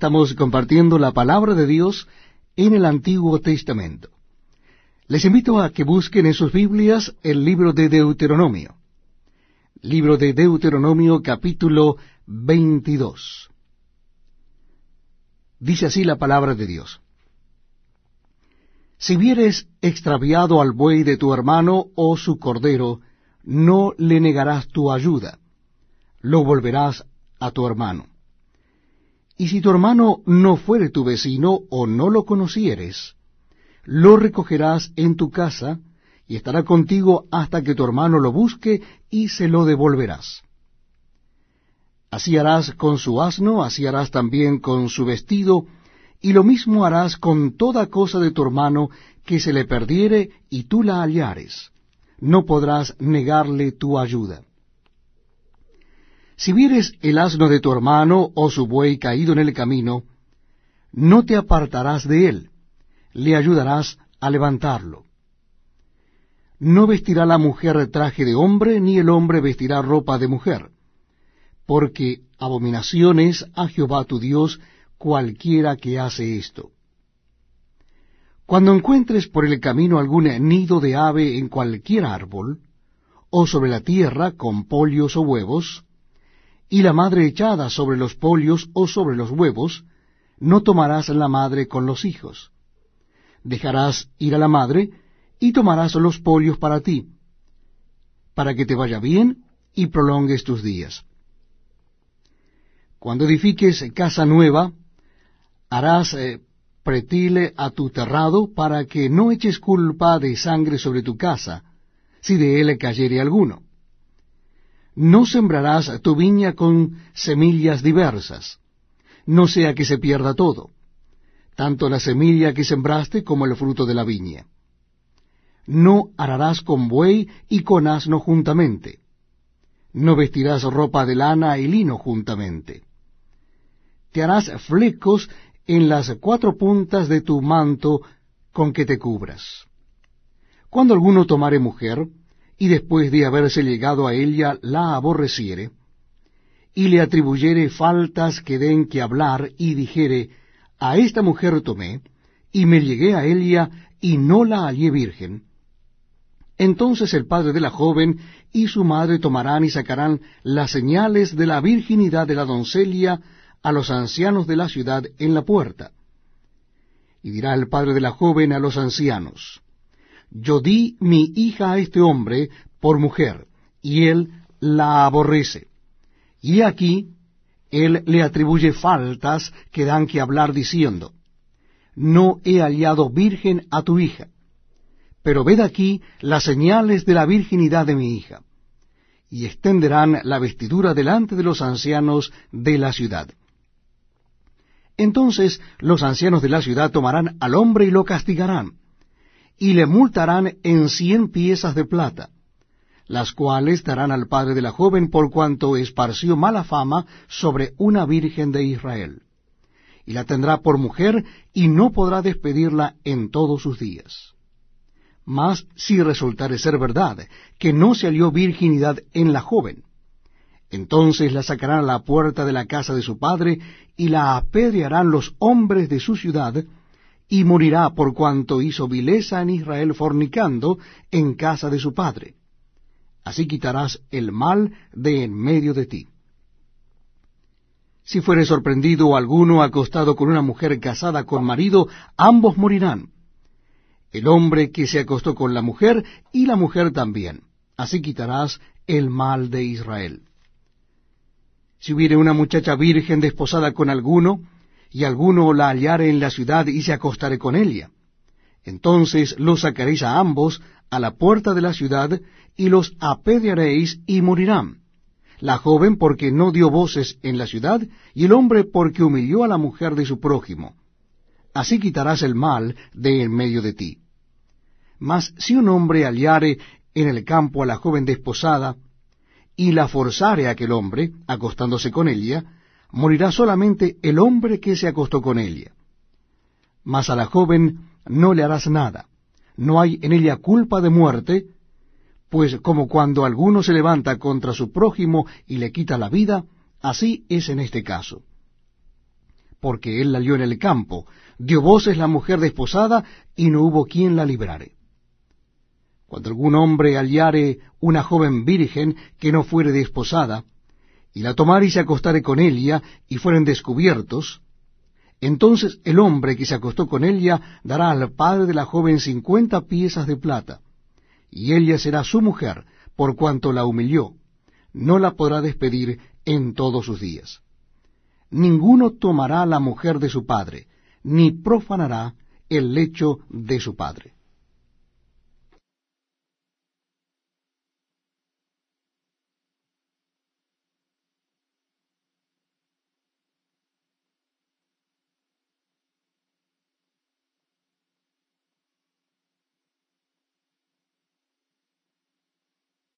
estamos compartiendo la palabra de Dios en el Antiguo Testamento. Les invito a que busquen en sus Biblias el libro de Deuteronomio. Libro de Deuteronomio, capítulo 22. Dice así la palabra de Dios. Si vieres extraviado al buey de tu hermano o su cordero, no le negarás tu ayuda, lo volverás a tu hermano. Y si tu hermano no fuere tu vecino o no lo conocieres, lo recogerás en tu casa y estará contigo hasta que tu hermano lo busque y se lo devolverás. Así harás con su asno, así harás también con su vestido, y lo mismo harás con toda cosa de tu hermano que se le perdiere y tú la hallares. No podrás negarle tu ayuda. Si vieres el asno de tu hermano o su buey caído en el camino, no te apartarás de él, le ayudarás a levantarlo. No vestirá la mujer traje de hombre, ni el hombre vestirá ropa de mujer, porque abominación es a Jehová tu Dios cualquiera que hace esto. Cuando encuentres por el camino algún nido de ave en cualquier árbol, o sobre la tierra con pollos o huevos, y la madre echada sobre los pollos o sobre los huevos, no tomarás la madre con los hijos. Dejarás ir a la madre, y tomarás los pollos para ti, para que te vaya bien y prolongues tus días. Cuando edifiques casa nueva, harás pretil a tu terrado, para que no eches culpa de sangre sobre tu casa, si de él cayere alguno. No sembrarás tu viña con semillas diversas, no sea que se pierda todo, tanto la semilla que sembraste como el fruto de la viña. No ararás con buey y con asno juntamente, no vestirás ropa de lana y lino juntamente. Te harás flecos en las 4 puntas de tu manto con que te cubras. Cuando alguno tomare mujer, y después de haberse llegado a ella la aborreciere, y le atribuyere faltas que den que hablar, y dijere, a esta mujer tomé, y me llegué a ella, y no la hallé virgen, entonces el padre de la joven y su madre tomarán y sacarán las señales de la virginidad de la doncella a los ancianos de la ciudad en la puerta. Y dirá el padre de la joven a los ancianos, yo di mi hija a este hombre por mujer, y él la aborrece. Y aquí él le atribuye faltas que dan que hablar diciendo, no he hallado virgen a tu hija, pero ved aquí las señales de la virginidad de mi hija. Y extenderán la vestidura delante de los ancianos de la ciudad. Entonces los ancianos de la ciudad tomarán al hombre y lo castigarán, y le multarán en 100 piezas de plata, las cuales darán al padre de la joven por cuanto esparció mala fama sobre una virgen de Israel. Y la tendrá por mujer, y no podrá despedirla en todos sus días. Mas si resultare ser verdad que no se halló virginidad en la joven, entonces la sacarán a la puerta de la casa de su padre, y la apedrearán los hombres de su ciudad, y morirá por cuanto hizo vileza en Israel fornicando en casa de su padre. Así quitarás el mal de en medio de ti. Si fuere sorprendido alguno acostado con una mujer casada con marido, ambos morirán, el hombre que se acostó con la mujer y la mujer también. Así quitarás el mal de Israel. Si hubiere una muchacha virgen desposada con alguno, y alguno la hallare en la ciudad y se acostare con ella, entonces los sacaréis a ambos a la puerta de la ciudad, y los apedrearéis y morirán, la joven porque no dio voces en la ciudad, y el hombre porque humilló a la mujer de su prójimo. Así quitarás el mal de en medio de ti. Mas si un hombre hallare en el campo a la joven desposada, y la forzare a aquel hombre, acostándose con ella, morirá solamente el hombre que se acostó con ella. Mas a la joven no le harás nada, no hay en ella culpa de muerte, pues como cuando alguno se levanta contra su prójimo y le quita la vida, así es en este caso. porque él la halló en el campo. Dio voces la mujer desposada, y no hubo quien la librare. Cuando algún hombre hallare una joven virgen que no fuere desposada, y la tomare y se acostare con ella, y fueren descubiertos, entonces el hombre que se acostó con ella dará al padre de la joven 50 piezas de plata, y ella será su mujer, por cuanto la humilló. No la podrá despedir en todos sus días. Ninguno tomará la mujer de su padre, ni profanará el lecho de su padre.